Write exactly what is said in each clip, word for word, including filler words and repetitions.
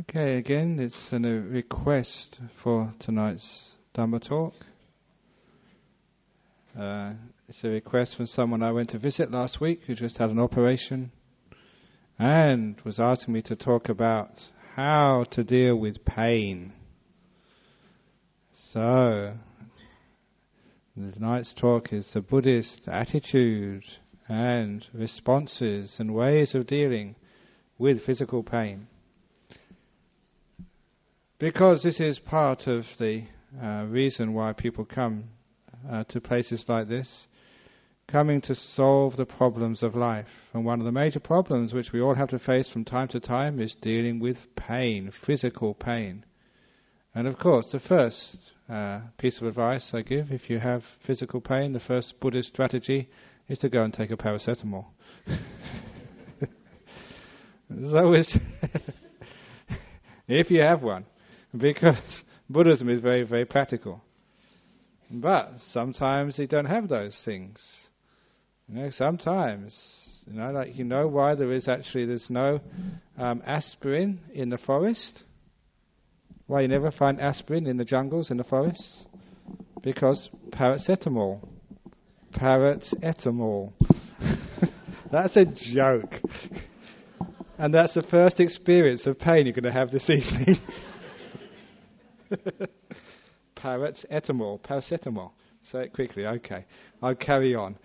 Okay, again, it's a request for tonight's Dhamma talk. Uh, it's a request from someone I went to visit last week who just had an operation and was asking me to talk about how to deal with pain. So, tonight's talk is the Buddhist attitude and responses and ways of dealing with physical pain. Because this is part of the uh, reason why people come uh, to places like this, coming to solve the problems of life. And one of the major problems which we all have to face from time to time is dealing with pain, physical pain. And of course, the first uh, piece of advice I give, if you have physical pain, the first Buddhist strategy is to go and take a paracetamol. So it's if you have one. Because Buddhism is very, very practical. But sometimes you don't have those things. You know, sometimes, you know, like you know why there is actually, there's no um, aspirin in the forest? Why you never find aspirin in the jungles, in the forests? Because paracetamol. Paracetamol. That's a joke. And that's the first experience of pain you're going to have this evening. Paracetamol, paracetamol. Say it quickly, okay. I'll carry on.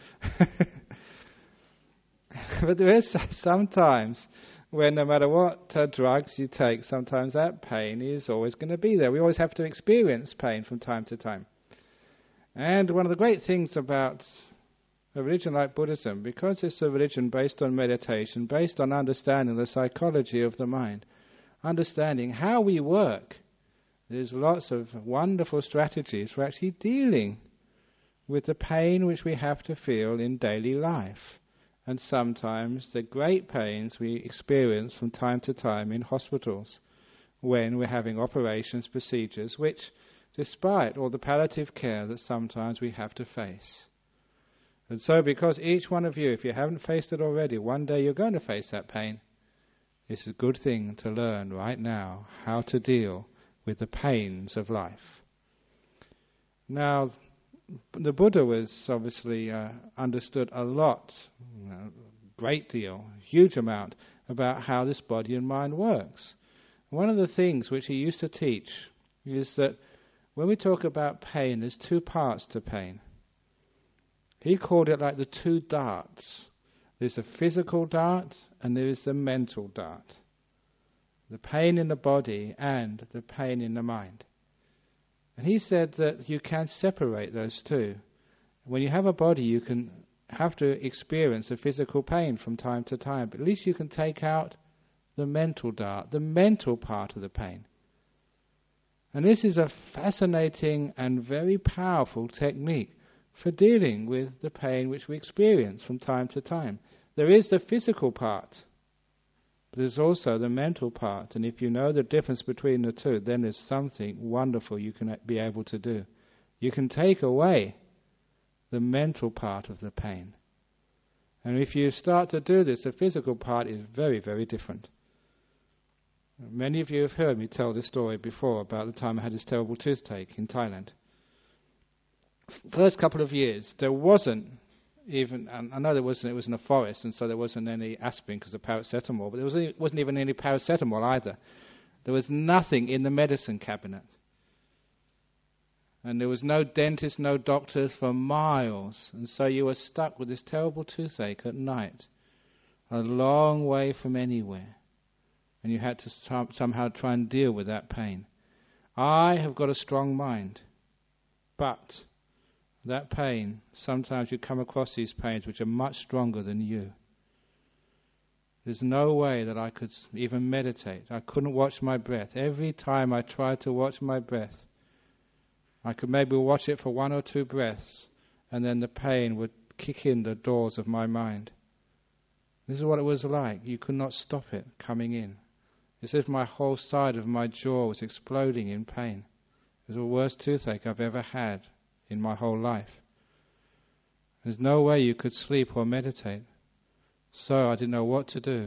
But there is sometimes when no matter what uh, drugs you take, sometimes that pain is always going to be there. We always have to experience pain from time to time. And one of the great things about a religion like Buddhism, because it's a religion based on meditation, based on understanding the psychology of the mind, understanding how we work, there's lots of wonderful strategies for actually dealing with the pain which we have to feel in daily life. And sometimes the great pains we experience from time to time in hospitals when we're having operations, procedures, which, despite all the palliative care that sometimes we have to face. And so because each one of you, if you haven't faced it already, one day you're going to face that pain. It's a good thing to learn right now how to deal with the pains of life. Now, the Buddha was obviously uh, understood a lot, a great deal, huge amount, about how this body and mind works. One of the things which he used to teach is that when we talk about pain, there's two parts to pain. He called it like the two darts. There's a physical dart and there is the mental dart. The pain in the body and the pain in the mind. And he said that you can separate those two. When you have a body, you can have to experience a physical pain from time to time, but at least you can take out the mental dart, the mental part of the pain. And this is a fascinating and very powerful technique for dealing with the pain which we experience from time to time. There is the physical part, but there's also the mental part, and if you know the difference between the two, then there's something wonderful you can be able to do. You can take away the mental part of the pain. And if you start to do this, the physical part is very, very different. Many of you have heard me tell this story before about the time I had this terrible toothache in Thailand. First couple of years, there wasn't even, and I know there wasn't, it was in a forest, and so there wasn't any aspirin because of paracetamol, but there wasn't, wasn't even any paracetamol either. There was nothing in the medicine cabinet. And there was no dentist, no doctors for miles, and so you were stuck with this terrible toothache at night, a long way from anywhere, and you had to some, somehow try and deal with that pain. I have got a strong mind, but that pain, sometimes you come across these pains which are much stronger than you. There's no way that I could even meditate. I couldn't watch my breath. Every time I tried to watch my breath, I could maybe watch it for one or two breaths, and then the pain would kick in the doors of my mind. This is what it was like. You could not stop it coming in. It's as if my whole side of my jaw was exploding in pain. It was the worst toothache I've ever had in my whole life. There's no way you could sleep or meditate. So I didn't know what to do.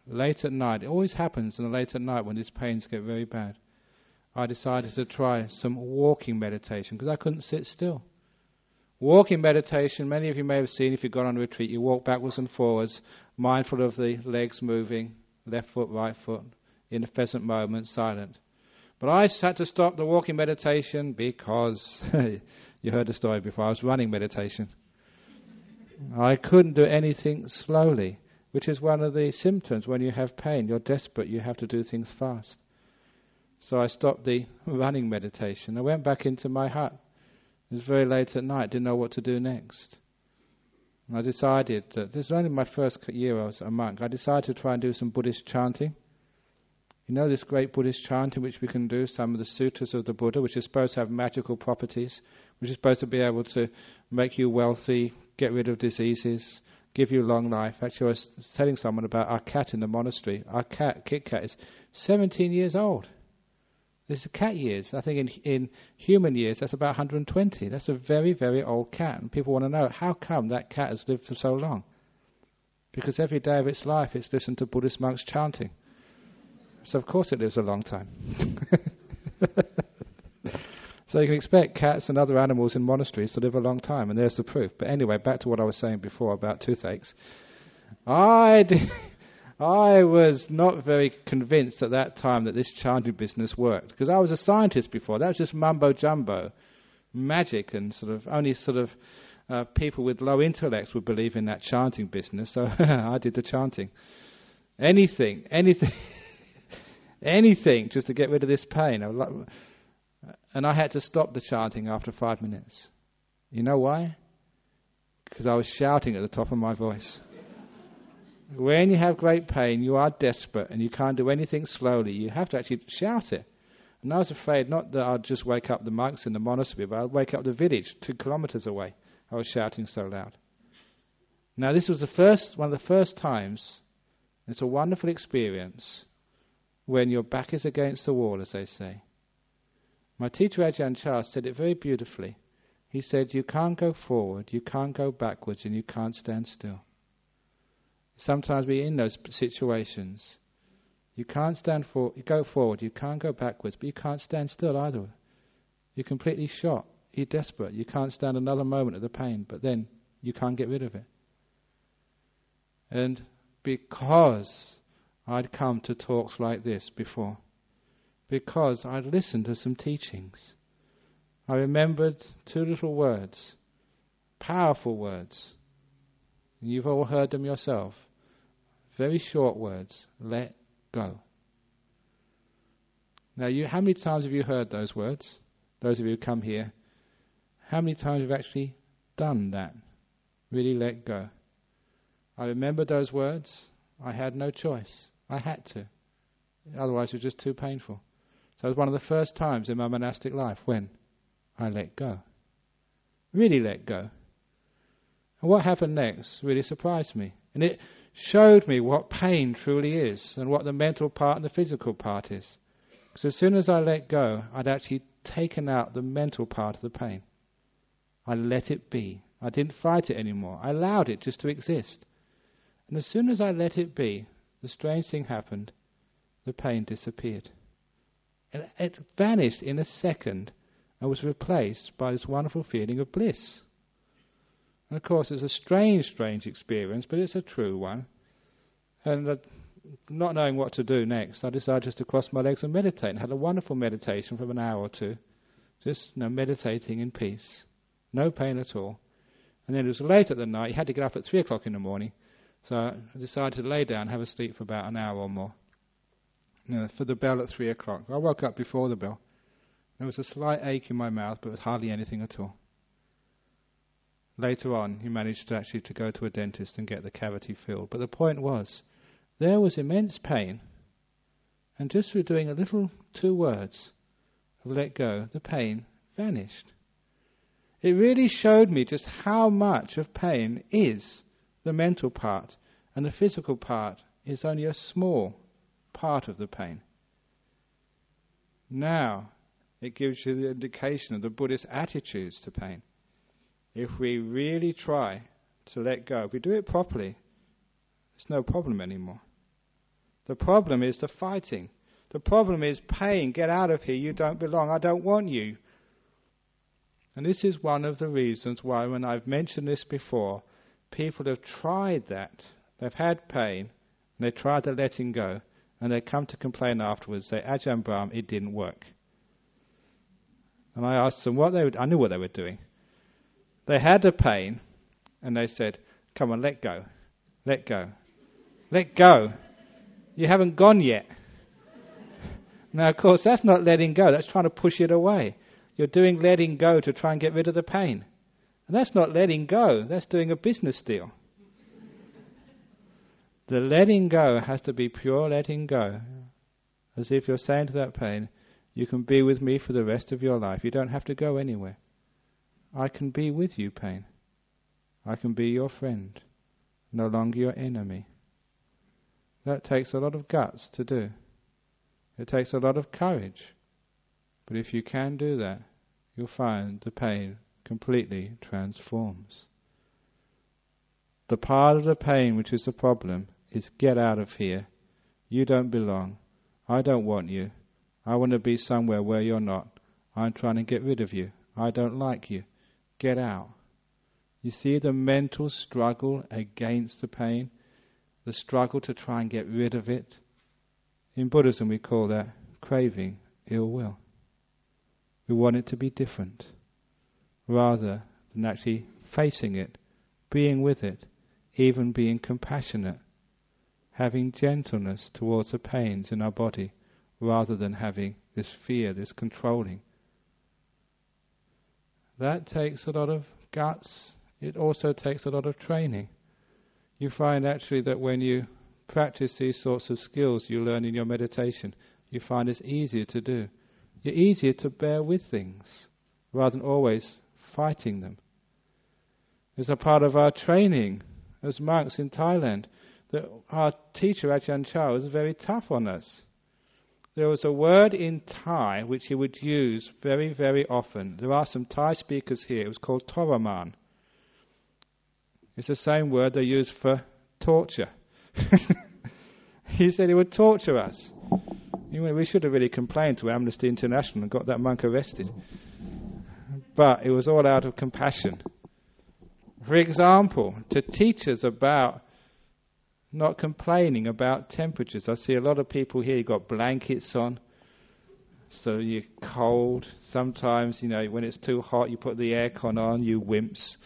late at night, it always happens in the late at night when these pains get very bad, I decided to try some walking meditation because I couldn't sit still. Walking meditation, many of you may have seen if you've gone on a retreat, you walk backwards and forwards, mindful of the legs moving, left foot, right foot, in the present moment, silent. But I had to stop the walking meditation because, you heard the story before, I was running meditation. I couldn't do anything slowly, which is one of the symptoms when you have pain. You're desperate, you have to do things fast. So I stopped the running meditation. I went back into my hut. It was very late at night, didn't know what to do next. And I decided that, this was only my first year I was a monk, I decided to try and do some Buddhist chanting. You know this great Buddhist chanting which we can do, some of the sutras of the Buddha, which is supposed to have magical properties, which is supposed to be able to make you wealthy, get rid of diseases, give you long life. Actually, I was telling someone about our cat in the monastery. Our cat, Kit Kat, is seventeen years old. This is cat years. I think in in human years, that's about one hundred twenty. That's a very, very old cat. And people want to know, how come that cat has lived for so long? Because every day of its life, it's listened to Buddhist monks chanting. So of course it lives a long time. So you can expect cats and other animals in monasteries to live a long time, and there's the proof. But anyway, back to what I was saying before about toothaches. I did, I was not very convinced at that time that this chanting business worked, because I was a scientist before. That was just mumbo-jumbo, magic, and sort of only sort of uh, people with low intellects would believe in that chanting business, so I did the chanting. Anything, anything... Anything just to get rid of this pain. And I had to stop the chanting after five minutes. You know why? Because I was shouting at the top of my voice. When you have great pain, you are desperate and you can't do anything slowly. You have to actually shout it. And I was afraid not that I'd just wake up the monks in the monastery, but I'd wake up the village two kilometers away. I was shouting so loud. Now this was the first, one of the first times, it's a wonderful experience, when your back is against the wall, as they say. My teacher Ajahn Chah said it very beautifully. He said, you can't go forward, you can't go backwards, and you can't stand still. Sometimes we're in those situations. You can't stand for, you go forward, you can't go backwards, but you can't stand still either. You're completely shot, you're desperate, you can't stand another moment of the pain, but then you can't get rid of it. And because I'd come to talks like this before, because I'd listened to some teachings. I remembered two little words, powerful words. And you've all heard them yourself. Very short words, let go. Now, you, how many times have you heard those words? Those of you who come here, how many times have you actually done that? Really let go. I remember those words. I had no choice. I had to. Otherwise it was just too painful. So it was one of the first times in my monastic life when I let go. Really let go. And what happened next really surprised me. And it showed me what pain truly is and what the mental part and the physical part is. Because as soon as I let go, I'd actually taken out the mental part of the pain. I let it be. I didn't fight it anymore. I allowed it just to exist. And as soon as I let it be, the strange thing happened. The pain disappeared. And it vanished in a second and was replaced by this wonderful feeling of bliss. And of course it's a strange, strange experience, but it's a true one. And uh, not knowing what to do next, I decided just to cross my legs and meditate, and had a wonderful meditation for an hour or two. Just you know, meditating in peace. No pain at all. And then it was late at the night, you had to get up at three o'clock in the morning. So I decided to lay down and have a sleep for about an hour or more. You know, for the bell at three o'clock. I woke up before the bell. There was a slight ache in my mouth, but hardly anything at all. Later on, he managed to actually to go to a dentist and get the cavity filled. But the point was, there was immense pain, and just through doing a little two words of let go, the pain vanished. It really showed me just how much of pain is the mental part, and the physical part is only a small part of the pain. Now, it gives you the indication of the Buddhist attitudes to pain. If we really try to let go, if we do it properly, there's no problem anymore. The problem is the fighting. The problem is pain. Get out of here. You don't belong. I don't want you. And this is one of the reasons why, when I've mentioned this before, people have tried that. They've had pain, and they tried the letting go, and they come to complain afterwards, say, Ajahn Brahm, it didn't work. And I asked them what they would, I knew what they were doing. They had the pain, and they said, come on, let go, let go, let go. You haven't gone yet. Now, of course, that's not letting go, that's trying to push it away. You're doing letting go to try and get rid of the pain. And that's not letting go, that's doing a business deal. The letting go has to be pure letting go. As if you're saying to that pain, you can be with me for the rest of your life. You don't have to go anywhere. I can be with you, pain. I can be your friend, no longer your enemy. That takes a lot of guts to do. It takes a lot of courage. But if you can do that, you'll find the pain completely transforms. The part of the pain which is the problem is get out of here. You don't belong. I don't want you. I want to be somewhere where you're not. I'm trying to get rid of you. I don't like you. Get out. You see the mental struggle against the pain? The struggle to try and get rid of it? In Buddhism we call that craving, ill will. We want it to be different, rather than actually facing it, being with it, even being compassionate, having gentleness towards the pains in our body, rather than having this fear, this controlling. That takes a lot of guts. It also takes a lot of training. You find actually that when you practice these sorts of skills you learn in your meditation, you find it's easier to do. You're easier to bear with things, rather than always fighting them. It's a part of our training as monks in Thailand that our teacher Ajahn Chah was very tough on us. There was a word in Thai which he would use very, very often. There are some Thai speakers here. It was called Toraman. It's the same word they use for torture. He said he would torture us. You know, we should have really complained to Amnesty International and got that monk arrested. But it was all out of compassion. For example, to teach us about not complaining about temperatures. I see a lot of people here, you've got blankets on, so you're cold. Sometimes, you know, when it's too hot, you put the aircon on, you wimps.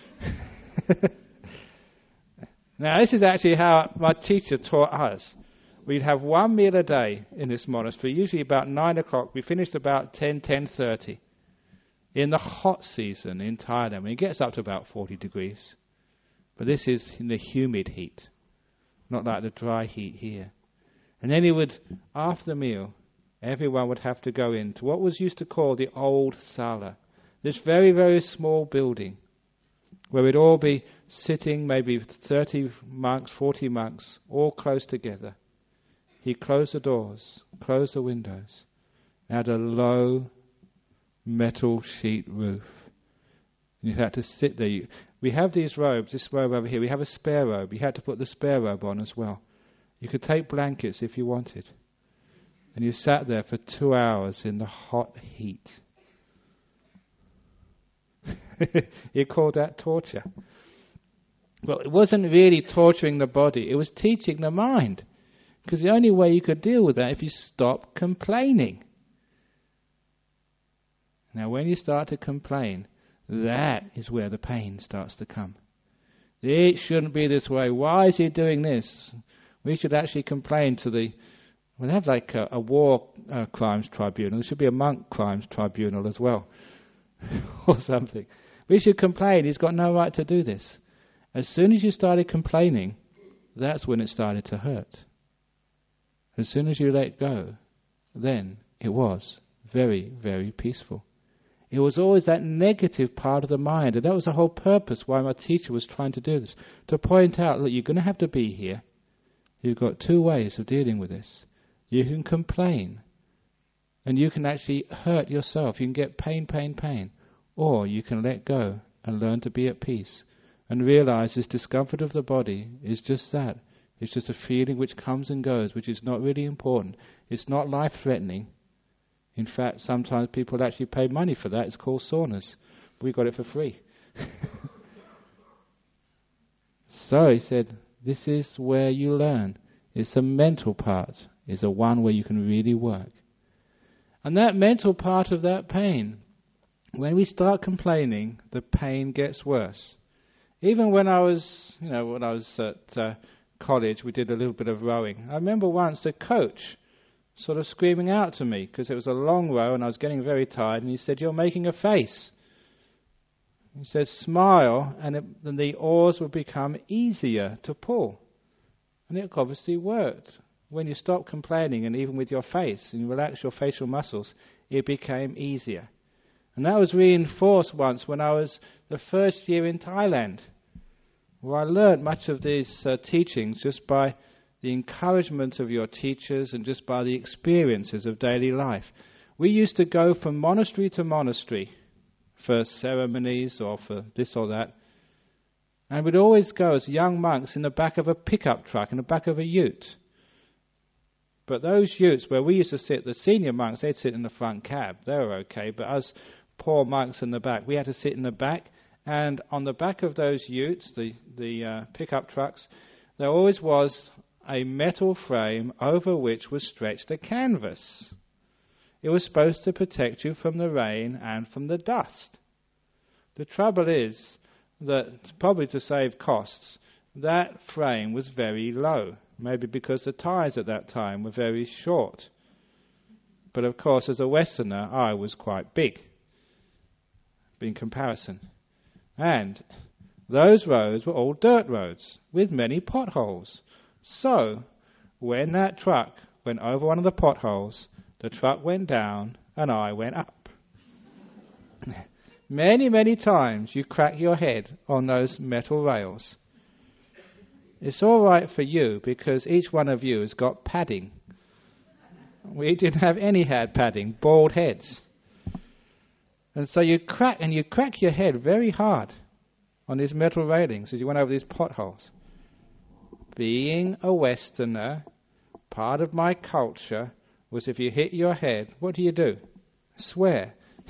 Now, this is actually how my teacher taught us. We'd have one meal a day in this monastery, usually about nine o'clock. We finished about ten, ten thirty. In the hot season in Thailand, when it gets up to about forty degrees. But this is in the humid heat, not like the dry heat here. And then he would, after the meal, everyone would have to go into what was used to call the old sala. This very, very small building, where we'd all be sitting, maybe thirty monks, forty monks, all close together. He'd close the doors, close the windows, had a low metal sheet roof. And you had to sit there. You, we have these robes, this robe over here, we have a spare robe. You had to put the spare robe on as well. You could take blankets if you wanted. And you sat there for two hours in the hot heat. He called that torture. Well, it wasn't really torturing the body, it was teaching the mind. Because the only way you could deal with that if you stop complaining. Now when you start to complain, that is where the pain starts to come. It shouldn't be this way. Why is he doing this? We should actually complain to the... We have like a, a war uh, crimes tribunal. There should be a monk crimes tribunal as well. Or something. We should complain. He's got no right to do this. As soon as you started complaining, that's when it started to hurt. As soon as you let go, then it was very, very peaceful. It was always that negative part of the mind, and that was the whole purpose why my teacher was trying to do this, to point out that you're going to have to be here. You've got two ways of dealing with this. You can complain, and you can actually hurt yourself. You can get pain, pain, pain. Or you can let go and learn to be at peace, and realize this discomfort of the body is just that. It's just a feeling which comes and goes, which is not really important. It's not life-threatening. In fact, sometimes people actually pay money for that. It's called saunas. We got it for free. So he said, this is where you learn. It's the mental part. It's the one where you can really work. And that mental part of that pain, when we start complaining, the pain gets worse. Even when I was, you know, when I was at uh, college, we did a little bit of rowing. I remember once the coach sort of screaming out to me because it was a long row and I was getting very tired, and he said, "You're making a face." He said, "Smile, and, it, and the oars will become easier to pull." And it obviously worked. When you stop complaining, and even with your face, and you relax your facial muscles, it became easier. And that was reinforced once when I was the first year in Thailand, where I learned much of these uh, teachings just by the encouragement of your teachers and just by the experiences of daily life. We used to go from monastery to monastery for ceremonies or for this or that, and we'd always go as young monks in the back of a pickup truck, in the back of a ute. But those utes where we used to sit, the senior monks, they'd sit in the front cab. They were okay, but us poor monks in the back, we had to sit in the back. And on the back of those utes, the, the uh, pickup trucks, there always was a metal frame over which was stretched a canvas. It was supposed to protect you from the rain and from the dust. The trouble is that, probably to save costs, that frame was very low. Maybe because the ties at that time were very short. But of course, as a Westerner, I was quite big in comparison. And those roads were all dirt roads with many potholes. So, when that truck went over one of the potholes, the truck went down and I went up. Many, many times you crack your head on those metal rails. It's all right for you because each one of you has got padding. We didn't have any head padding, bald heads. And so you crack and you crack your head very hard on these metal railings as you went over these potholes. Being a Westerner, part of my culture was if you hit your head, what do you do? Swear.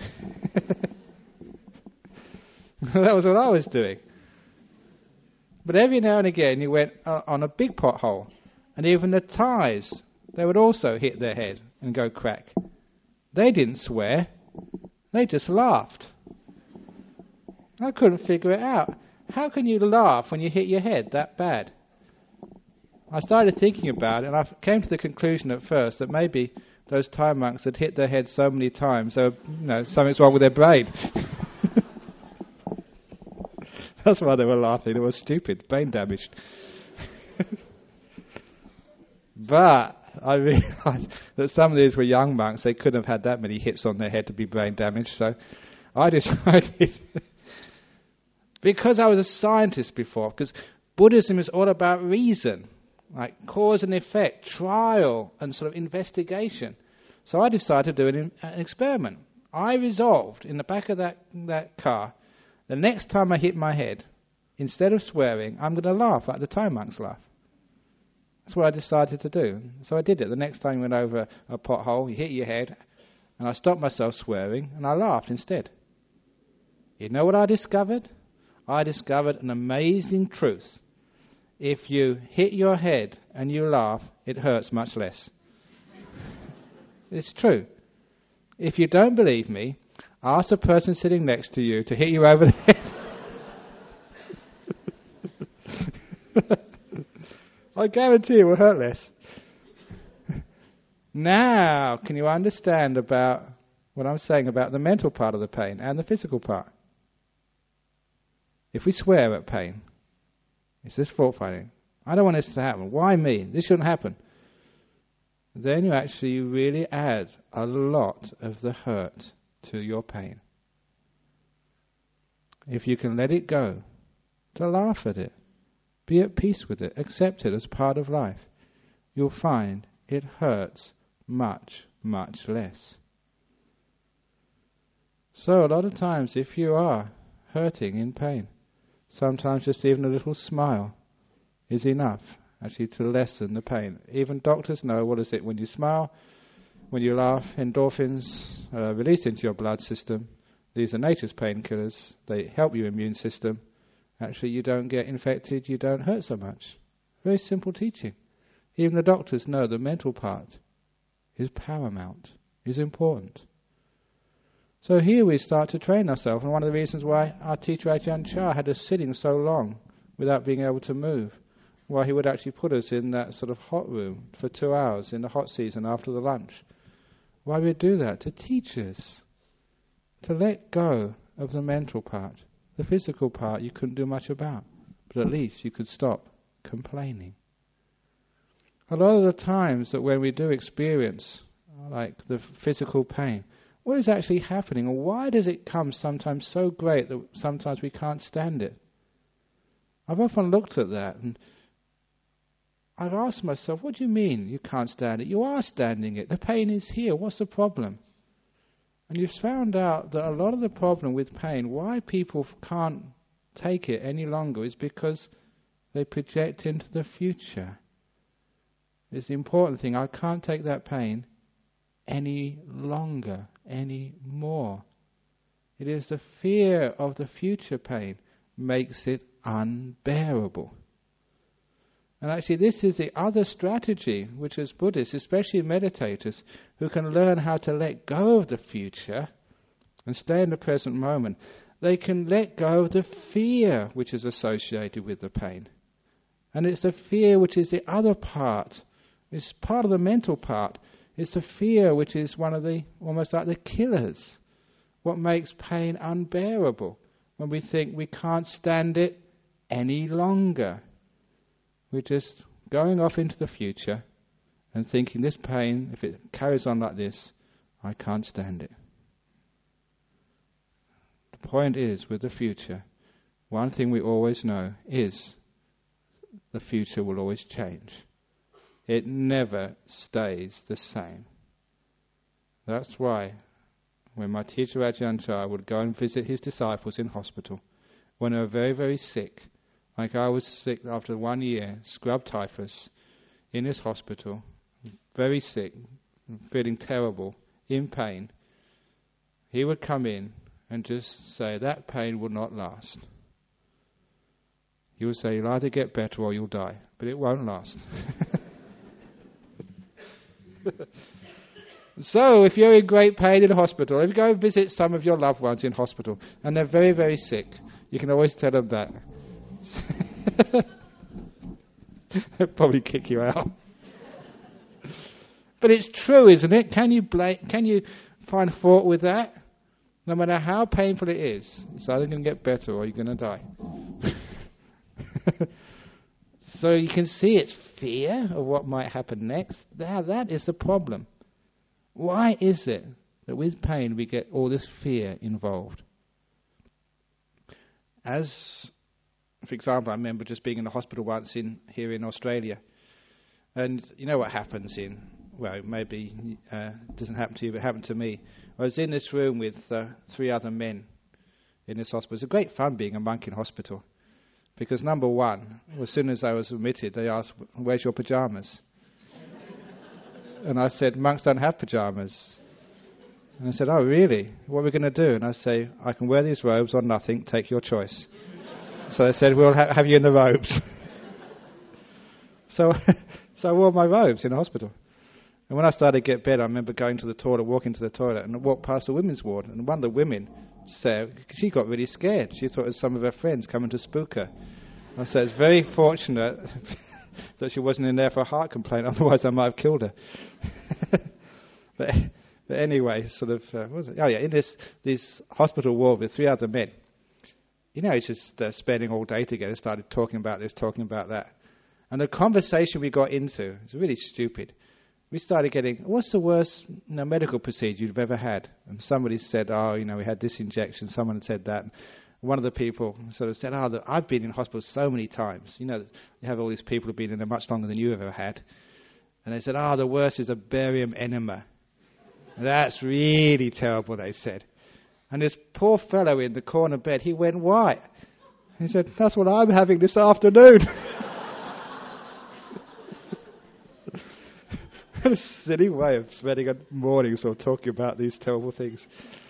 That was what I was doing. But every now and again you went uh, on a big pothole, and even the ties, they would also hit their head and go crack. They didn't swear, they just laughed. I couldn't figure it out. How can you laugh when you hit your head that bad? I started thinking about it, and I came to the conclusion at first that maybe those Thai monks had hit their head so many times, so you know, something's wrong with their brain. That's why they were laughing. They were stupid, brain damaged. But I realized that some of these were young monks. They couldn't have had that many hits on their head to be brain damaged. So I decided, because I was a scientist before, because Buddhism is all about reason, like cause and effect, trial and sort of investigation. So I decided to do an, an experiment. I resolved in the back of that, that car, the next time I hit my head, instead of swearing, I'm going to laugh like the Thai monks laugh. That's what I decided to do. So I did it. The next time you went over a pothole, you hit your head, and I stopped myself swearing, and I laughed instead. You know what I discovered? I discovered an amazing truth. If you hit your head and you laugh, it hurts much less. It's true. If you don't believe me, ask the person sitting next to you to hit you over the head. I guarantee it will hurt less. Now, can you understand about what I'm saying about the mental part of the pain and the physical part? If we swear at pain, it's this fault finding. I don't want this to happen. Why me? This shouldn't happen. Then you actually really add a lot of the hurt to your pain. If you can let it go, to laugh at it, be at peace with it, accept it as part of life, you'll find it hurts much, much less. So a lot of times if you are hurting in pain, sometimes just even a little smile is enough, actually to lessen the pain. Even doctors know, what is it, when you smile, when you laugh, endorphins are released into your blood system. These are nature's painkillers. They help your immune system. Actually, you don't get infected, you don't hurt so much. Very simple teaching. Even the doctors know the mental part is paramount, is important. So here we start to train ourselves, and one of the reasons why our teacher Ajahn Chah had us sitting so long without being able to move, why he would actually put us in that sort of hot room for two hours in the hot season after the lunch. Why would he do that? To teach us to let go of the mental part. The physical part you couldn't do much about, but at least you could stop complaining. A lot of the times that when we do experience like the physical pain, what is actually happening, and why does it come sometimes so great that sometimes we can't stand it? I've often looked at that and I've asked myself, what do you mean you can't stand it? You are standing it. The pain is here. What's the problem? And you've found out that a lot of the problem with pain, why people can't take it any longer, is because they project into the future. It's the important thing. I can't take that pain any longer, any more. It is the fear of the future pain makes it unbearable. And actually this is the other strategy which as Buddhists, especially meditators, who can learn how to let go of the future and stay in the present moment, they can let go of the fear which is associated with the pain. And it's the fear which is the other part. It's part of the mental part. It's the fear which is one of the, almost like the killers. What makes pain unbearable when we think we can't stand it any longer. We're just going off into the future and thinking this pain, if it carries on like this, I can't stand it. The point is, with the future, one thing we always know is the future will always change. It never stays the same. That's why when my teacher Ajahn Chah would go and visit his disciples in hospital, when they were very, very sick, like I was sick after one year, scrub typhus, in this hospital, very sick, feeling terrible, in pain, he would come in and just say, that pain will not last. He would say, you'll either get better or you'll die, but it won't last. So, if you're in great pain in a hospital, if you go visit some of your loved ones in hospital, and they're very, very sick, you can always tell them that. They'll probably kick you out. But it's true, isn't it? Can you blame, can you find fault with that? No matter how painful it is, it's either going to get better or you're going to die. So you can see it's fear of what might happen next. Now that is the problem. Why is it that with pain we get all this fear involved? As, for example, I remember just being in the hospital once in here in Australia, and you know what happens in, well, maybe uh, it doesn't happen to you, but it happened to me. I was in this room with uh, three other men in this hospital. It was great fun being a monk in hospital, because number one, as soon as I was admitted, they asked, where's your pyjamas? And I said, monks don't have pyjamas. And I said, oh really? What are we going to do? And I say, I can wear these robes or nothing, take your choice. So they said, we'll ha- have you in the robes. so so I wore my robes in the hospital. And when I started to get better, I remember going to the toilet, walking to the toilet, and I walked past the women's ward. And one of the women said, she got really scared. She thought it was some of her friends coming to spook her. I said, it's very fortunate that she wasn't in there for a heart complaint, otherwise I might have killed her. but, but anyway, sort of, uh, what was it? Oh yeah, in this, this hospital ward with three other men. You know, it's just uh, spending all day together, started talking about this, talking about that. And the conversation we got into was really stupid. We started getting, what's the worst you know, medical procedure you've ever had? And somebody said, oh, you know, we had this injection. Someone said that. And one of the people sort of said, oh, the, I've been in hospital so many times. You know, you have all these people who've been in there much longer than you ever had. And they said, oh, the worst is a barium enema. That's really terrible, they said. And this poor fellow in the corner bed, he went white. He said, that's what I'm having this afternoon. What a silly way of spending a morning sort of talking about these terrible things.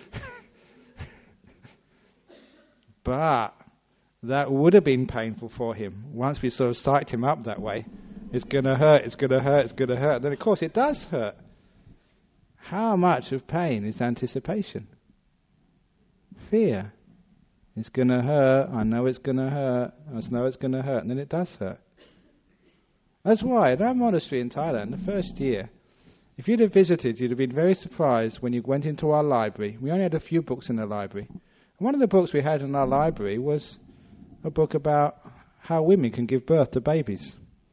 But that would have been painful for him. Once we sort of psyched him up that way, it's going to hurt, it's going to hurt, it's going to hurt. Then of course it does hurt. How much of pain is anticipation? Fear. It's going to hurt, I know it's going to hurt, I know it's going to hurt, and then it does hurt. That's why in our monastery in Thailand, the first year, if you'd have visited, you'd have been very surprised when you went into our library. We only had a few books in the library. And one of the books we had in our library was a book about how women can give birth to babies.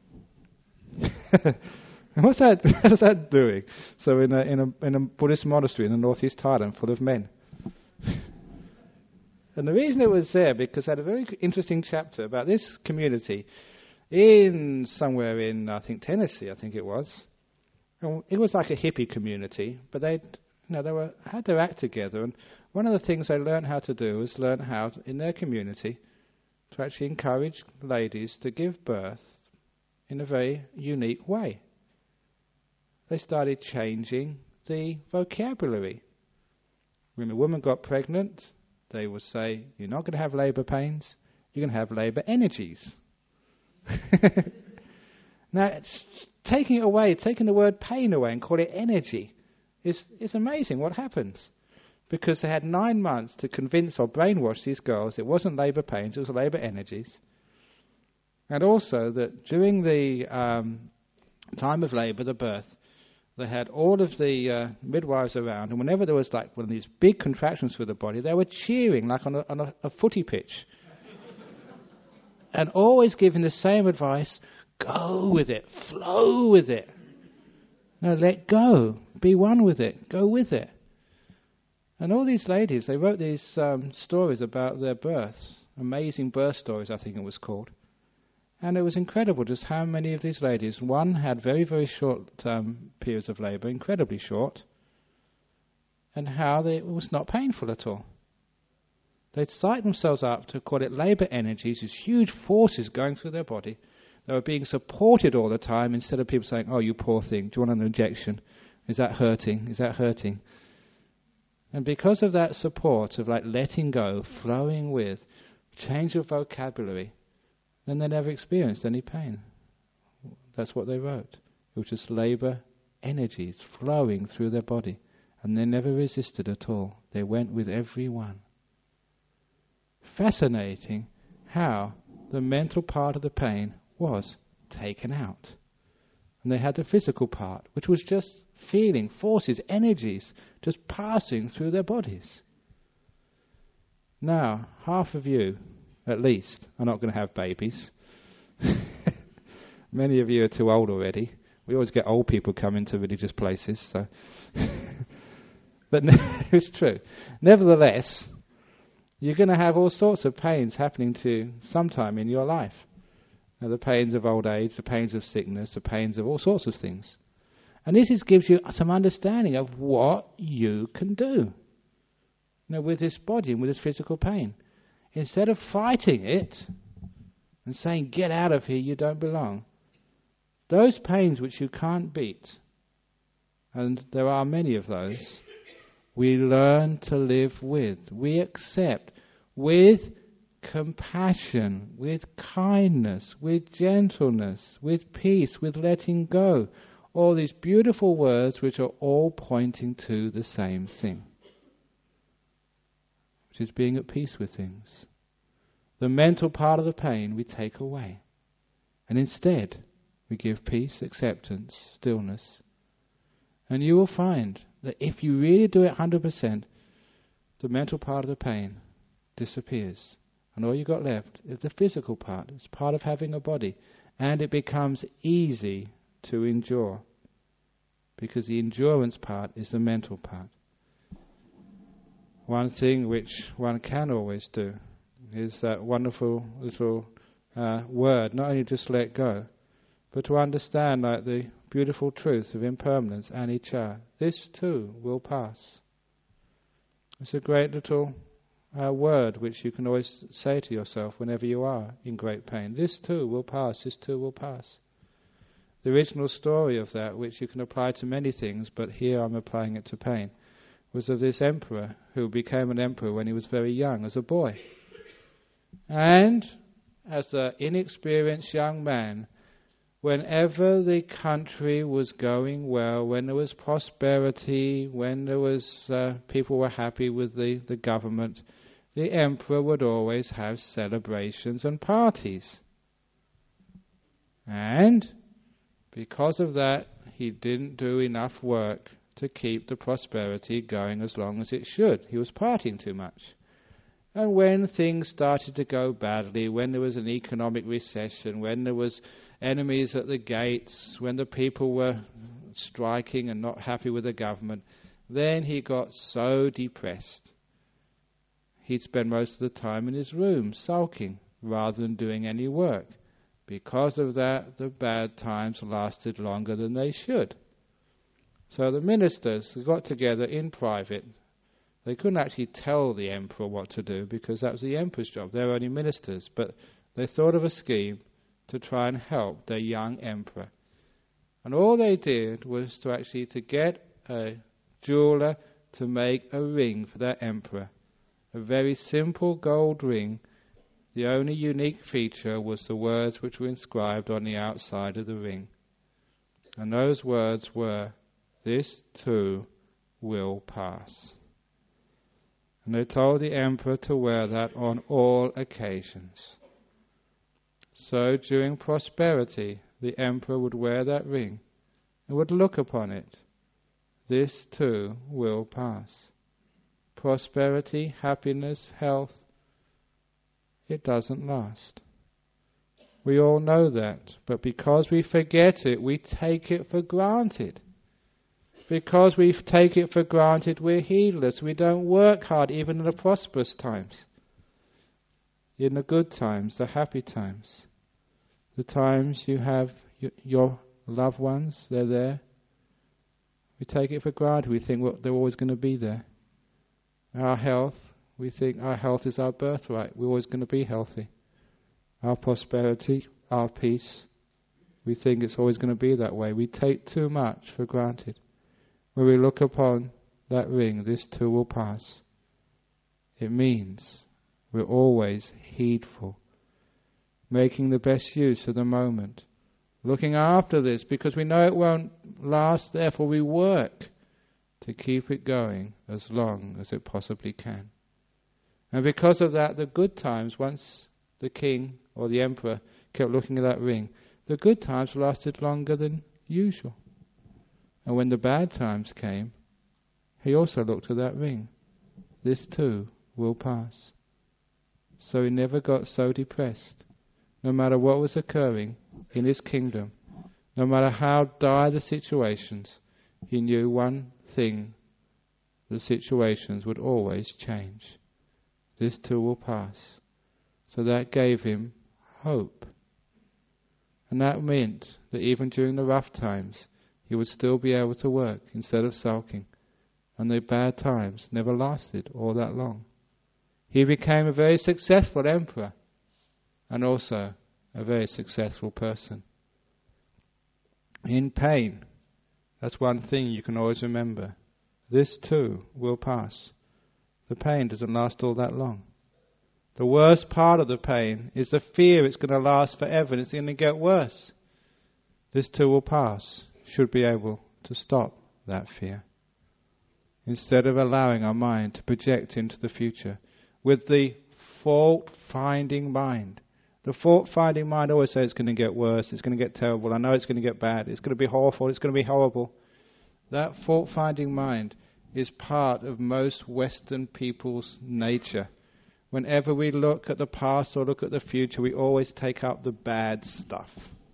What's that? What's that doing? So in a in a in a Buddhist monastery in the northeast Thailand, full of men. And the reason it was there because it had a very interesting chapter about this community in somewhere in I think Tennessee, I think it was. And it was like a hippie community, but they, you know, they were had their act together. And one of the things they learned how to do was learn how to, in their community to actually encourage ladies to give birth in a very unique way. They started changing the vocabulary. When a woman got pregnant, they would say, you're not going to have labour pains, you're going to have labour energies. Now, it's taking it away, taking the word pain away and call it energy, is it's amazing what happens. Because they had nine months to convince or brainwash these girls it wasn't labour pains, it was labour energies. And also that during the um, time of labour, the birth, they had all of the uh, midwives around, and whenever there was like one of these big contractions through the body, they were cheering like on a, on a, a footy pitch. And always giving the same advice, go with it, flow with it. No, let go, be one with it, go with it. And all these ladies, they wrote these um, stories about their births, amazing birth stories I think it was called. And it was incredible just how many of these ladies, one had very, very short um, periods of labour, incredibly short, and how they, it was not painful at all. They'd psyched themselves up to call it labour energies, these huge forces going through their body. They were being supported all the time instead of people saying, oh, you poor thing, do you want an injection? Is that hurting? Is that hurting? And because of that support of like letting go, flowing with, change of vocabulary, then they never experienced any pain. That's what they wrote. It was just labour energies flowing through their body. And they never resisted at all. They went with every one. Fascinating how the mental part of the pain was taken out. And they had the physical part, which was just feeling forces, energies, just passing through their bodies. Now, half of you, at least, are not going to have babies. Many of you are too old already. We always get old people coming to religious places, so. But it's true. Nevertheless, you're going to have all sorts of pains happening to you sometime in your life. Now, the pains of old age, the pains of sickness, the pains of all sorts of things. And this is, gives you some understanding of what you can do, you know, with this body and with this physical pain. Instead of fighting it and saying, get out of here, you don't belong, those pains which you can't beat, and there are many of those, we learn to live with. We accept with compassion, with kindness, with gentleness, with peace, with letting go. All these beautiful words which are all pointing to the same thing, which is being at peace with things. The mental part of the pain we take away. And instead, we give peace, acceptance, stillness. And you will find that if you really do it one hundred percent, the mental part of the pain disappears. And all you've got left is the physical part. It's part of having a body. And it becomes easy to endure. Because the endurance part is the mental part. One thing which one can always do is that wonderful little uh, word, not only just let go, but to understand like the beautiful truth of impermanence, anicca. This too will pass. It's a great little uh, word which you can always say to yourself whenever you are in great pain. This too will pass, this too will pass. The original story of that, which you can apply to many things, but here I'm applying it to pain, was of this emperor who became an emperor when he was very young, as a boy. And as an inexperienced young man, whenever the country was going well, when there was prosperity, when there was uh, people were happy with the, the government, the emperor would always have celebrations and parties. And because of that, he didn't do enough work to keep the prosperity going as long as it should. He was partying too much. And when things started to go badly, when there was an economic recession, when there was enemies at the gates, when the people were striking and not happy with the government, then he got so depressed. He'd spend most of the time in his room sulking rather than doing any work. Because of that, the bad times lasted longer than they should. So the ministers got together in private. They couldn't actually tell the emperor what to do because that was the emperor's job. They were only ministers. But they thought of a scheme to try and help their young emperor. And all they did was to actually to get a jeweler to make a ring for their emperor. A very simple gold ring. The only unique feature was the words which were inscribed on the outside of the ring. And those words were, "This too will pass." And they told the emperor to wear that on all occasions. So during prosperity, the emperor would wear that ring and would look upon it. This too will pass. Prosperity, happiness, health, it doesn't last. We all know that, but because we forget it, we take it for granted. Because we take it for granted, we're heedless. We don't work hard, even in the prosperous times. In the good times, the happy times, the times you have y- your loved ones, they're there. We take it for granted. We think, well, they're always going to be there. Our health, we think our health is our birthright. We're always going to be healthy. Our prosperity, our peace, we think it's always going to be that way. We take too much for granted. When we look upon that ring, this too will pass. It means we're always heedful, making the best use of the moment, looking after this because we know it won't last, therefore we work to keep it going as long as it possibly can. And because of that, the good times, once the king or the emperor kept looking at that ring, the good times lasted longer than usual. And when the bad times came, he also looked at that ring. This too will pass. So he never got so depressed. No matter what was occurring in his kingdom, no matter how dire the situations, he knew one thing: the situations would always change. This too will pass. So that gave him hope. And that meant that even during the rough times, he would still be able to work instead of sulking. And the bad times never lasted all that long. He became a very successful emperor and also a very successful person. In pain, that's one thing you can always remember. This too will pass. The pain doesn't last all that long. The worst part of the pain is the fear it's going to last forever and it's going to get worse. This too will pass. Should be able to stop that fear. Instead of allowing our mind to project into the future with the fault-finding mind. The fault-finding mind always says it's going to get worse, it's going to get terrible, I know it's going to get bad, it's going to be awful, it's going to be horrible. That fault-finding mind is part of most Western people's nature. Whenever we look at the past or look at the future, we always take up the bad stuff.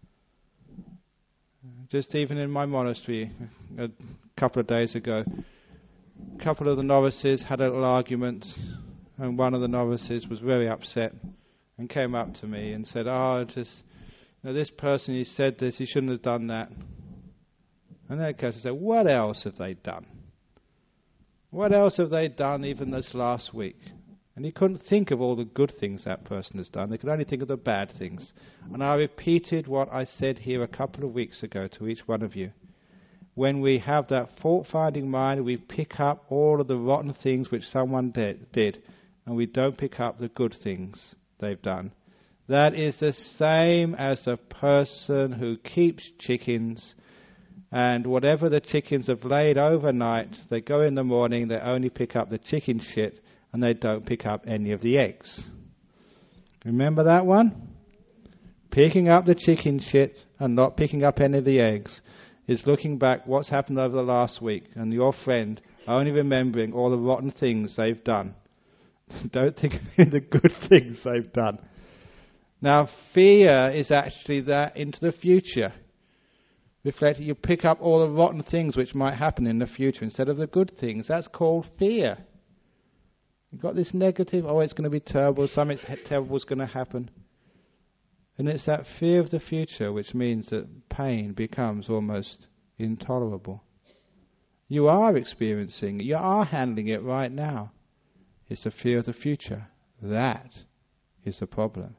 Just even in my monastery, a couple of days ago, a couple of the novices had a little argument, and one of the novices was very upset and came up to me and said, oh, just, you know, this person, he said this, he shouldn't have done that. And then I said, what else have they done? What else have they done even this last week? And you couldn't think of all the good things that person has done. They could only think of the bad things. And I repeated what I said here a couple of weeks ago to each one of you. When we have that fault-finding mind, we pick up all of the rotten things which someone did, did, and we don't pick up the good things they've done. That is the same as the person who keeps chickens, and whatever the chickens have laid overnight, they go in the morning, they only pick up the chicken shit, and they don't pick up any of the eggs. Remember that one? Picking up the chicken shit and not picking up any of the eggs is looking back what's happened over the last week, and your friend only remembering all the rotten things they've done. Don't think of the good things they've done. Now, fear is actually that into the future. Reflect, you pick up all the rotten things which might happen in the future instead of the good things. That's called fear. You've got this negative, oh, it's going to be terrible, something terrible is going to happen. And it's that fear of the future which means that pain becomes almost intolerable. You are experiencing, you are handling it right now. It's the fear of the future. That is the problem.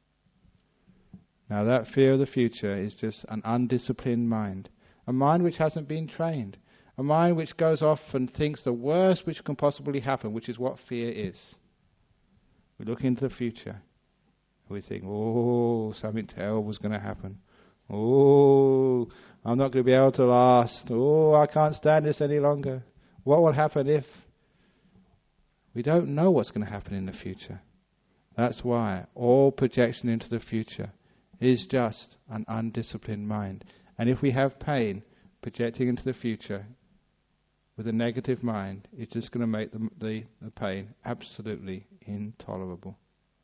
Now that fear of the future is just an undisciplined mind. A mind which hasn't been trained. A mind which goes off and thinks the worst which can possibly happen, which is what fear is. We look into the future. We think, oh, something terrible is going to happen. Oh, I'm not going to be able to last. Oh, I can't stand this any longer. What will happen if? We don't know what's going to happen in the future. That's why all projection into the future is just an undisciplined mind. And if we have pain, projecting into the future with a negative mind, it's just going to make the, the, the pain absolutely intolerable.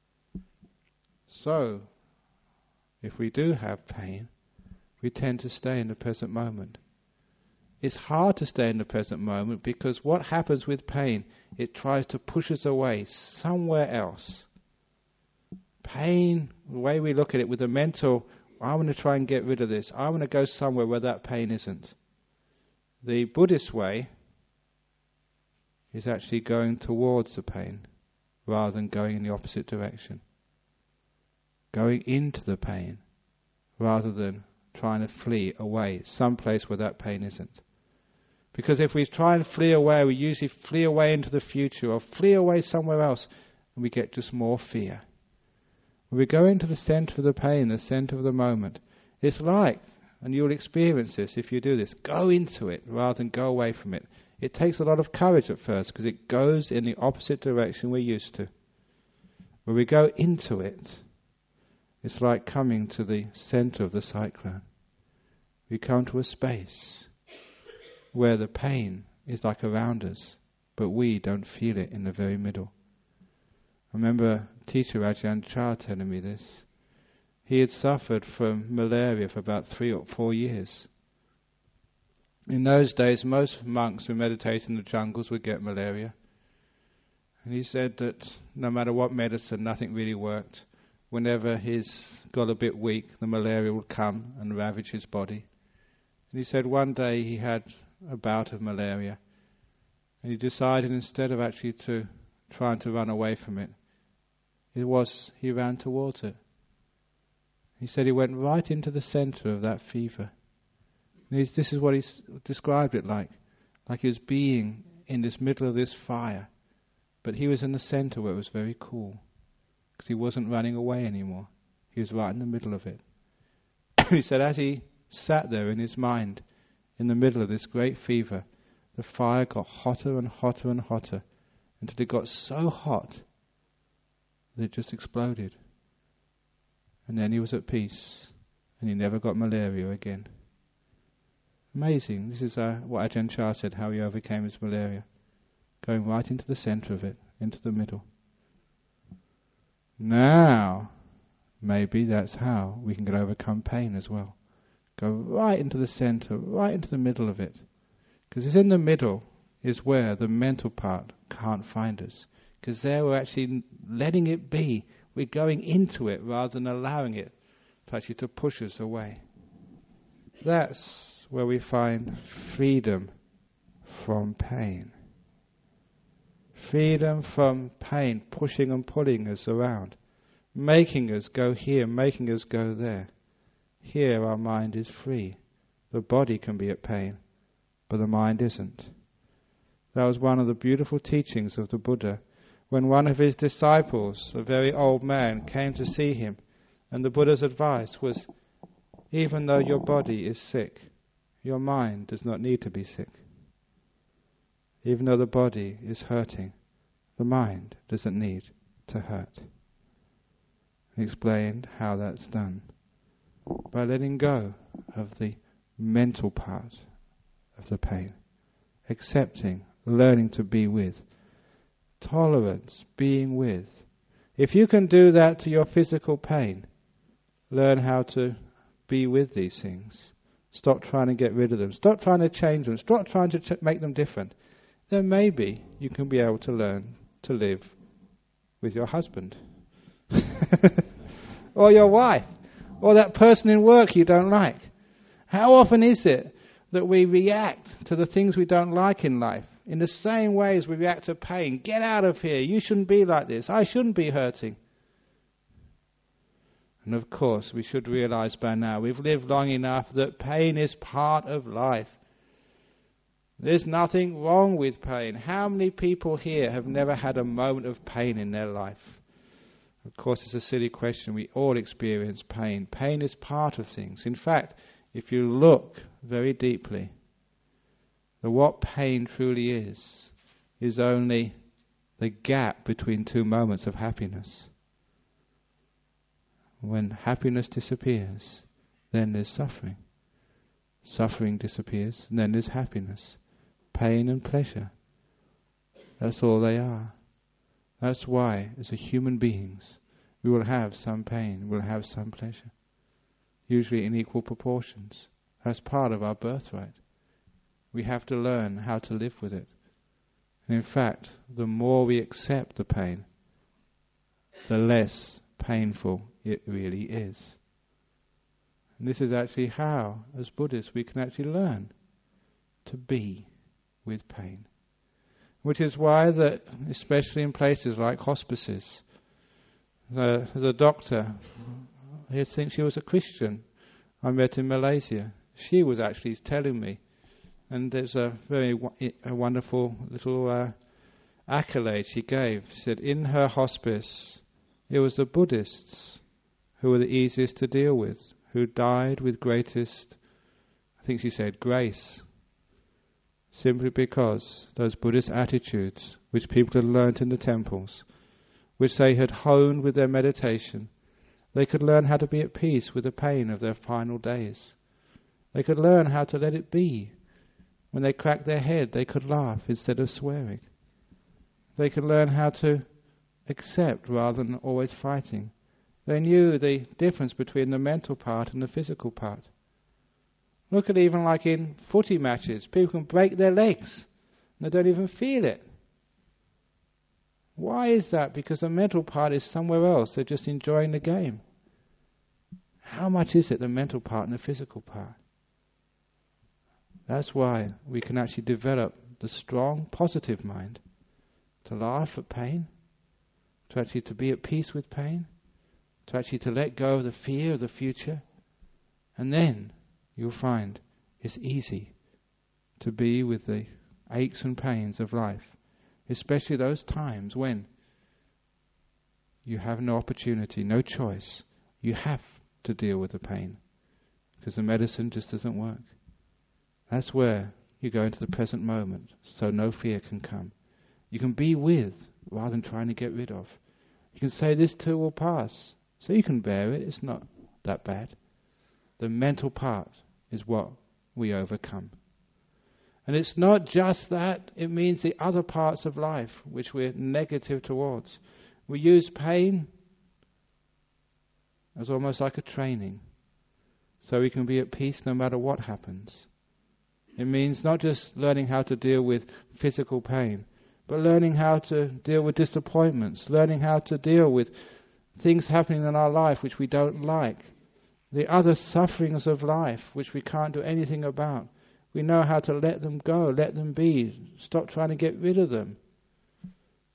So, if we do have pain, we tend to stay in the present moment. It's hard to stay in the present moment because what happens with pain, it tries to push us away somewhere else. Pain, the way we look at it with the mental, I want to try and get rid of this. I want to go somewhere where that pain isn't. The Buddhist way is actually going towards the pain rather than going in the opposite direction. Going into the pain rather than trying to flee away someplace where that pain isn't. Because if we try and flee away, we usually flee away into the future or flee away somewhere else and we get just more fear. When we go into the center of the pain, the center of the moment, it's like, and you'll experience this if you do this, go into it rather than go away from it. It takes a lot of courage at first because it goes in the opposite direction we're used to. When we go into it, it's like coming to the center of the cyclone. We come to a space where the pain is like around us, but we don't feel it in the very middle. I remember teacher Ajahn Chah telling me this. He had suffered from malaria for about three or four years. In those days, most monks who meditated in the jungles would get malaria. And he said that no matter what medicine, nothing really worked. Whenever he's got a bit weak, the malaria would come and ravage his body. And he said one day he had a bout of malaria. And he decided instead of actually to trying to run away from it, it was he ran towards it. He said he went right into the center of that fever. And he's, this is what he described it like. Like he was being in this middle of this fire. But he was in the center where it was very cool. Because he wasn't running away anymore. He was right in the middle of it. He said as he sat there in his mind, in the middle of this great fever, the fire got hotter and hotter and hotter, until it got so hot that it just exploded. And then he was at peace, and he never got malaria again. Amazing. This is uh, what Ajahn Chah said, how he overcame his malaria. Going right into the center of it, into the middle. Now, maybe that's how we can overcome pain as well. Go right into the center, right into the middle of it. Because it's in the middle is where the mental part can't find us. Because there we're actually letting it be. We're going into it rather than allowing it to actually to push us away. That's where we find freedom from pain. Freedom from pain, pushing and pulling us around, making us go here, making us go there. Here our mind is free. The body can be at pain, but the mind isn't. That was one of the beautiful teachings of the Buddha, when one of his disciples, a very old man, came to see him, and the Buddha's advice was, even though your body is sick, your mind does not need to be sick. Even though the body is hurting, the mind doesn't need to hurt. He explained how that's done. By letting go of the mental part of the pain, accepting, learning to be with, tolerance, being with. If you can do that to your physical pain, learn how to be with these things. Stop trying to get rid of them. Stop trying to change them. Stop trying to ch- make them different. Then maybe you can be able to learn to live with your husband. Or your wife. Or that person in work you don't like. How often is it that we react to the things we don't like in life in the same way as we react to pain? Get out of here. You shouldn't be like this. I shouldn't be hurting. And of course, we should realize by now, we've lived long enough that pain is part of life. There's nothing wrong with pain. How many people here have never had a moment of pain in their life? Of course, it's a silly question. We all experience pain. Pain is part of things. In fact, if you look very deeply, the what pain truly is, is only the gap between two moments of happiness. When happiness disappears, then there's suffering. Suffering disappears, and then there's happiness. Pain and pleasure. That's all they are. That's why, as a human beings, we will have some pain, we'll have some pleasure. Usually in equal proportions. That's part of our birthright. We have to learn how to live with it. And in fact, the more we accept the pain, the less painful it really is. And this is actually how, as Buddhists, we can actually learn to be with pain. Which is why that, especially in places like hospices, the, the doctor, he thinks she was a Christian, I met in Malaysia. She was actually telling me, and there's a very a wonderful little uh, accolade she gave. She said in her hospice, it was the Buddhists who were the easiest to deal with, who died with greatest, I think she said, grace. Simply because those Buddhist attitudes, which people had learnt in the temples, which they had honed with their meditation, they could learn how to be at peace with the pain of their final days. They could learn how to let it be. When they cracked their head, they could laugh instead of swearing. They could learn how to accept rather than always fighting. They knew the difference between the mental part and the physical part. Look at even like in footy matches, people can break their legs and they don't even feel it. Why is that? Because the mental part is somewhere else. They're just enjoying the game. How much is it, the mental part and the physical part? That's why we can actually develop the strong, positive mind to laugh at pain, to actually to be at peace with pain, to actually to let go of the fear of the future, and then you'll find it's easy to be with the aches and pains of life, especially those times when you have no opportunity, no choice. You have to deal with the pain because the medicine just doesn't work. That's where you go into the present moment so no fear can come. You can be with rather than trying to get rid of. You can say this too will pass, so you can bear it. It's not that bad. The mental part is what we overcome. And it's not just that, it means the other parts of life which we're negative towards. We use pain as almost like a training, so we can be at peace no matter what happens. It means not just learning how to deal with physical pain, but learning how to deal with disappointments, learning how to deal with things happening in our life which we don't like, the other sufferings of life which we can't do anything about. We know how to let them go, let them be, stop trying to get rid of them.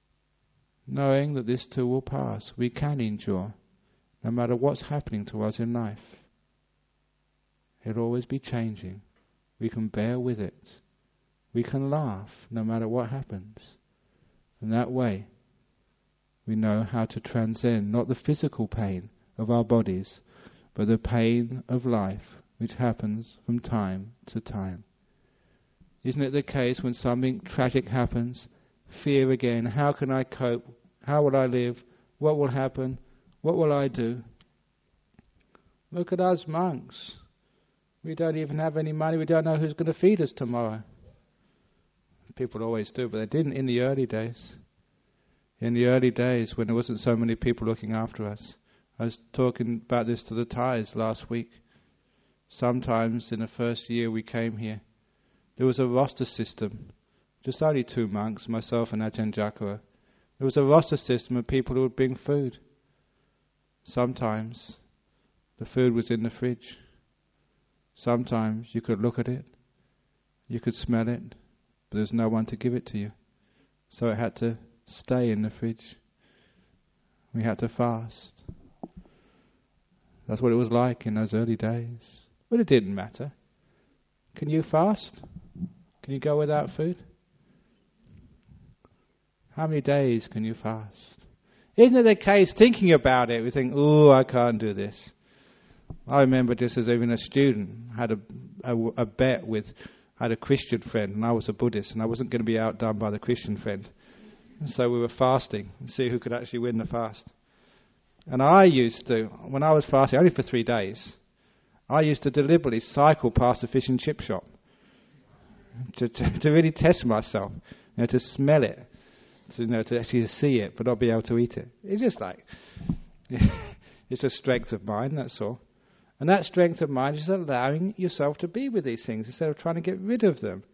knowing that this too will pass. We can endure, no matter what's happening to us in life. It'll always be changing. We can bear with it. We can laugh, no matter what happens. And that way, we know how to transcend not the physical pain of our bodies, but the pain of life, which happens from time to time. Isn't it the case when something tragic happens, fear again, how can I cope? How will I live? What will happen? What will I do? Look at us monks. We don't even have any money. We don't know who's going to feed us tomorrow. People always do, but they didn't in the early days. In the early days, when there wasn't so many people looking after us. I was talking about this to the Thais last week. Sometimes in the first year we came here, there was a roster system. Just only two monks, myself and Ajahn Jakara. There was a roster system of people who would bring food. Sometimes the food was in the fridge. Sometimes you could look at it, you could smell it, but there's no one to give it to you. So it had to stay in the fridge. We had to fast. That's what it was like in those early days. But it didn't matter. Can you fast? Can you go without food? How many days can you fast? Isn't it the case, thinking about it, we think, oh, I can't do this. I remember just as even a student, had a, a, a bet with, I had a Christian friend and I was a Buddhist and I wasn't going to be outdone by the Christian friend. And so we were fasting and see who could actually win the fast. And I used to, when I was fasting, only for three days, I used to deliberately cycle past a fish and chip shop to, to, to really test myself, you know, to smell it, to, you know, to actually see it, but not be able to eat it. It's just like, it's a strength of mind, that's all. And that strength of mind is allowing yourself to be with these things instead of trying to get rid of them.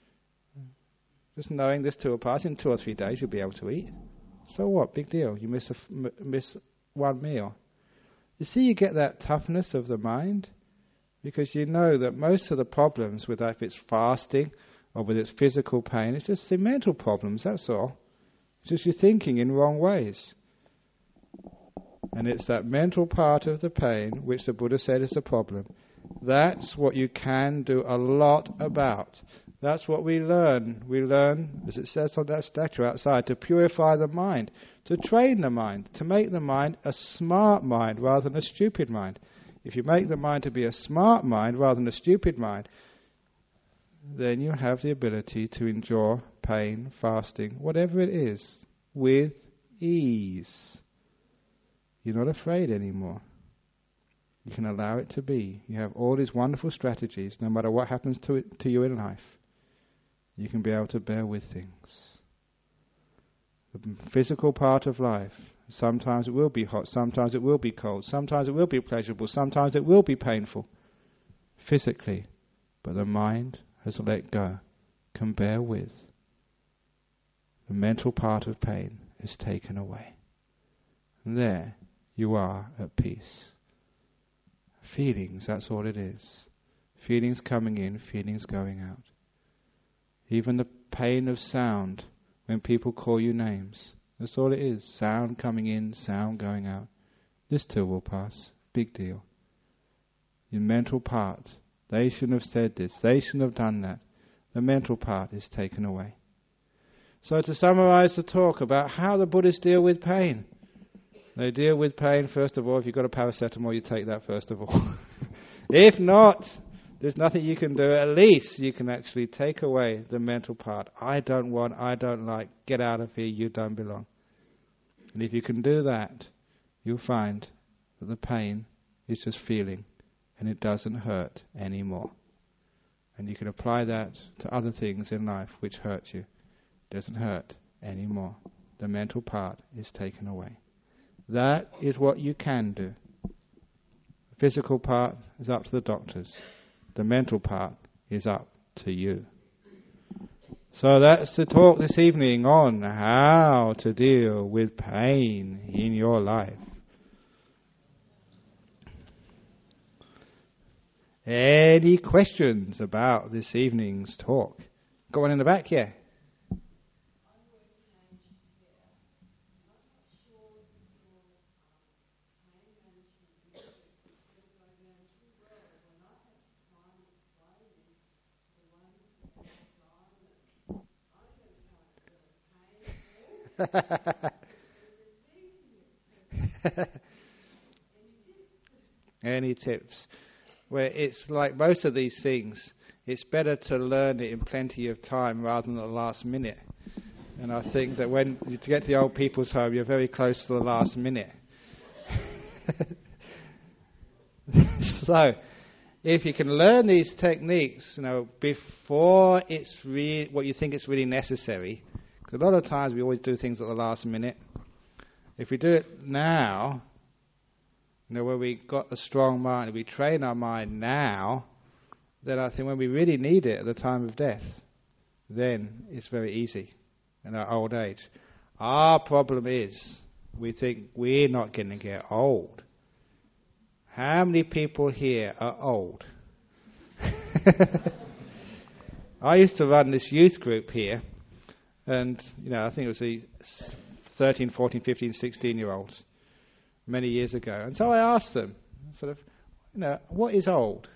Just knowing this too will pass, in two or three days you'll be able to eat. So what? Big deal. You miss a, m- miss one meal. You see, you get that toughness of the mind because you know that most of the problems, whether if it's fasting or with its physical pain, it's just the mental problems, that's all. It's just you're thinking in wrong ways. And it's that mental part of the pain which the Buddha said is the problem. That's what you can do a lot about. That's what we learn. We learn, as it says on that statue outside, to purify the mind, to train the mind, to make the mind a smart mind rather than a stupid mind. If you make the mind to be a smart mind rather than a stupid mind, then you have the ability to endure pain, fasting, whatever it is, with ease. You're not afraid anymore. You can allow it to be. You have all these wonderful strategies, no matter what happens to it, to you in life. You can be able to bear with things. The physical part of life, sometimes it will be hot, sometimes it will be cold, sometimes it will be pleasurable, sometimes it will be painful, physically. But the mind has let go, can bear with. The mental part of pain is taken away. And there you are at peace. Feelings, that's all it is. Feelings coming in, feelings going out. Even the pain of sound, when people call you names, that's all it is. Sound coming in, sound going out. This too will pass. Big deal. Your mental part, they shouldn't have said this, they shouldn't have done that. The mental part is taken away. So to summarize the talk about how the Buddhists deal with pain. They deal with pain, first of all, if you've got a paracetamol, you take that first of all. If not, there's nothing you can do. At least you can actually take away the mental part. I don't want, I don't like, get out of here, you don't belong. And if you can do that, you'll find that the pain is just feeling, and it doesn't hurt anymore. And you can apply that to other things in life which hurt you. It doesn't hurt anymore. The mental part is taken away. That is what you can do. The physical part is up to the doctors. The mental part is up to you. So that's the talk this evening on how to deal with pain in your life. Any questions about this evening's talk? Got one in the back, yeah? Any tips? Where it's like most of these things, it's better to learn it in plenty of time rather than at the last minute. And I think that when you get to the old people's home, you're very close to the last minute. So, if you can learn these techniques, you know, before it's re- what you think is really necessary, because a lot of times we always do things at the last minute. If we do it now, you know, where we got a strong mind, if we train our mind now, then I think when we really need it at the time of death, then it's very easy in our old age. Our problem is we think we're not going to get old. How many people here are old? I used to run this youth group here, and you know, I think it was the thirteen, fourteen, fifteen, sixteen year olds many years ago. And so I asked them, sort of, you know, what is old?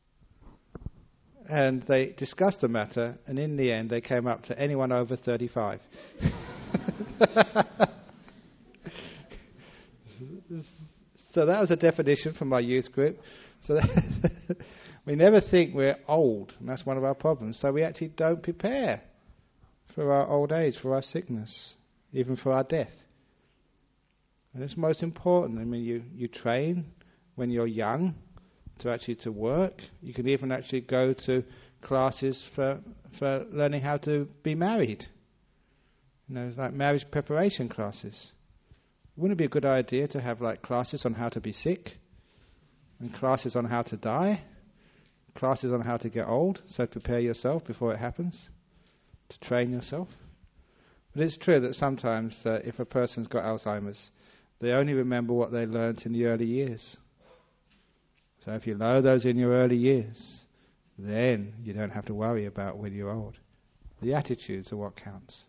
And they discussed the matter, and in the end they came up to anyone over thirty-five. So that was a definition from my youth group. So that we never think we're old, and that's one of our problems. So we actually don't prepare for our old age, for our sickness, even for our death. And it's most important. I mean, you, you train when you're young to actually to work. You can even actually go to classes for for learning how to be married. You know, like marriage preparation classes. Wouldn't it be a good idea to have like classes on how to be sick, and classes on how to die, classes on how to get old, so prepare yourself before it happens, to train yourself? But it's true that sometimes uh, if a person's got Alzheimer's, they only remember what they learnt in the early years. So if you know those in your early years, then you don't have to worry about when you're old. The attitudes are what counts.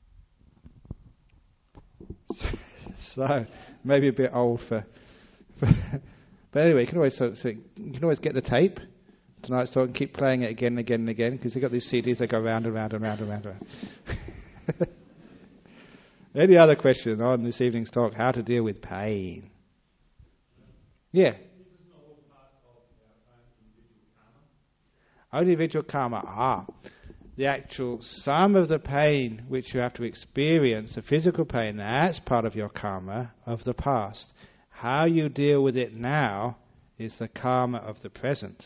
So maybe a bit old for, for but anyway, you can always sort of think, you can always get the tape tonight's talk and keep playing it again and again and again, because they've got these C Ds that go round and round and round and round and round. Any other question on this evening's talk? How to deal with pain? Yeah. Only individual karma. Ah. The actual sum of the pain which you have to experience, the physical pain, that's part of your karma of the past. How you deal with it now is the karma of the present.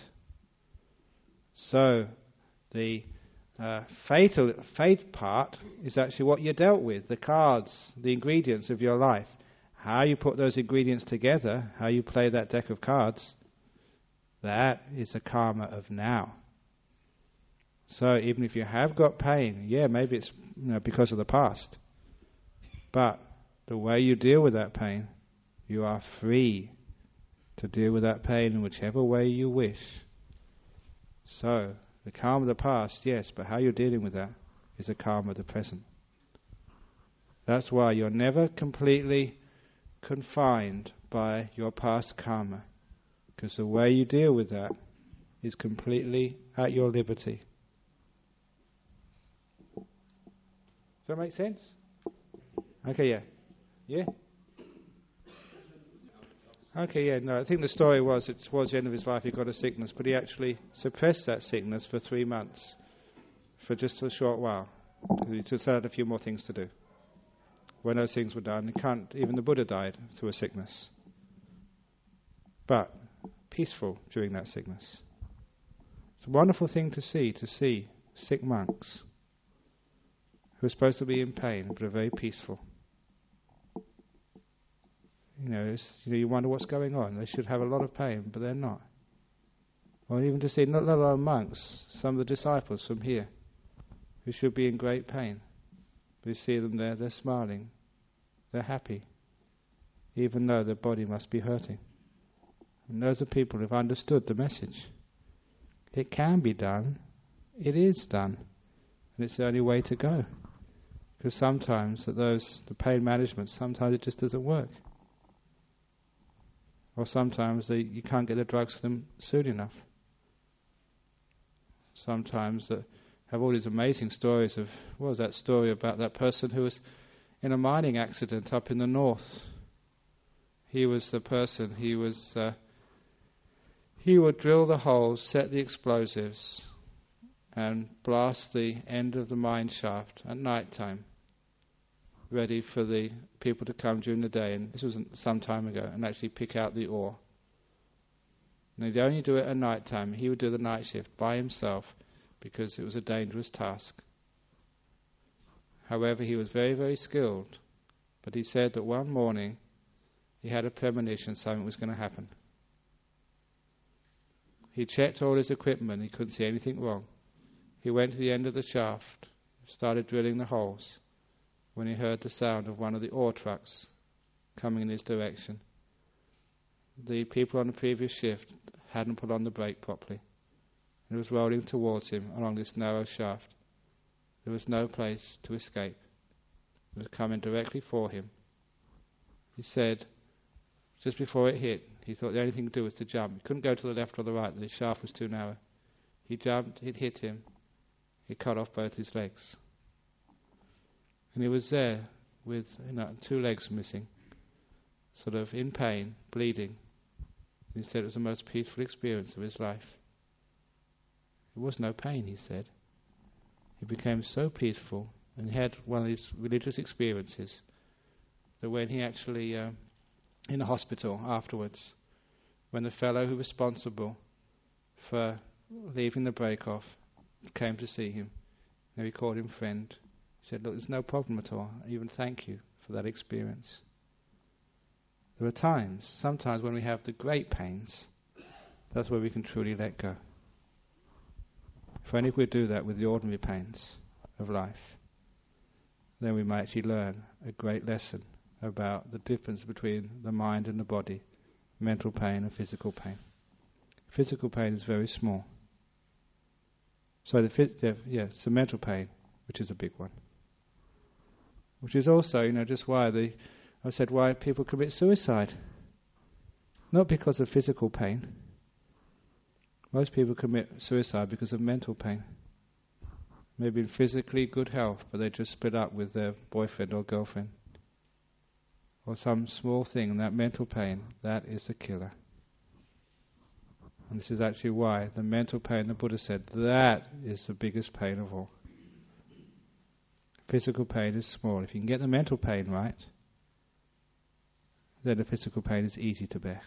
So, the uh, fatal fate part is actually what you dealt with, the cards, the ingredients of your life. How you put those ingredients together, how you play that deck of cards, that is the karma of now. So even if you have got pain, yeah, maybe it's you know, because of the past. But the way you deal with that pain, you are free to deal with that pain in whichever way you wish. So the karma of the past, yes, but how you're dealing with that is the karma of the present. That's why you're never completely confined by your past karma, because the way you deal with that is completely at your liberty. Does that make sense? Okay, yeah. Yeah? Okay, yeah, no, I think the story was, it towards the end of his life he got a sickness, but he actually suppressed that sickness for three months, for just a short while, because he just had a few more things to do. When those things were done, he can't, even the Buddha died through a sickness. But peaceful during that sickness. It's a wonderful thing to see, to see sick monks who are supposed to be in pain, but are very peaceful. You know, it's, you know, you wonder what's going on. They should have a lot of pain, but they're not. Or even to see not a lot of monks, some of the disciples from here, who should be in great pain. But you see them there, they're smiling, they're happy, even though their body must be hurting. And those are people who've understood the message. It can be done, it is done, and it's the only way to go. Because sometimes at those, the pain management, sometimes it just doesn't work. Or sometimes they, you can't get the drugs for them soon enough. Sometimes they have all these amazing stories of, what was that story about that person who was in a mining accident up in the north. He was the person, he was, uh, he would drill the holes, set the explosives, and blast the end of the mine shaft at night time, ready for the people to come during the day, and this was some time ago, and actually pick out the ore. And he'd only do it at night time. He would do the night shift by himself because it was a dangerous task. However, he was very, very skilled, but he said that one morning he had a premonition something was going to happen. He checked all his equipment, he couldn't see anything wrong. He went to the end of the shaft, started drilling the holes, when he heard the sound of one of the ore trucks coming in his direction. The people on the previous shift hadn't put on the brake properly. It was rolling towards him along this narrow shaft. There was no place to escape. It was coming directly for him. He said, just before it hit, he thought the only thing to do was to jump. He couldn't go to the left or the right, the shaft was too narrow. He jumped, it hit him, it cut off both his legs. And he was there with, you know, two legs missing, sort of in pain, bleeding. And he said it was the most peaceful experience of his life. There was no pain, he said. He became so peaceful, and he had one of these religious experiences that when he actually, uh, in the hospital afterwards, when the fellow who was responsible for leaving the break off came to see him, and he called him friend, he said, look, there's no problem at all. I even thank you for that experience. There are times, sometimes when we have the great pains, that's where we can truly let go. If only we do that with the ordinary pains of life, then we might actually learn a great lesson about the difference between the mind and the body, mental pain and physical pain. Physical pain is very small. So the phys- yeah, yeah, it's the mental pain, which is a big one. Which is also, you know, just why the I said why people commit suicide. Not because of physical pain. Most people commit suicide because of mental pain. Maybe in physically good health, but they just split up with their boyfriend or girlfriend. Or some small thing, and that mental pain, that is the killer. And this is actually why the mental pain, the Buddha said, that is the biggest pain of all. Physical pain is small. If you can get the mental pain right, then the physical pain is easy to bear.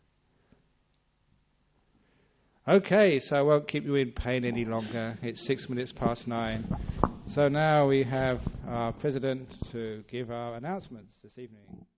Okay, so I won't keep you in pain any longer. It's six minutes past nine. So now we have our president to give our announcements this evening.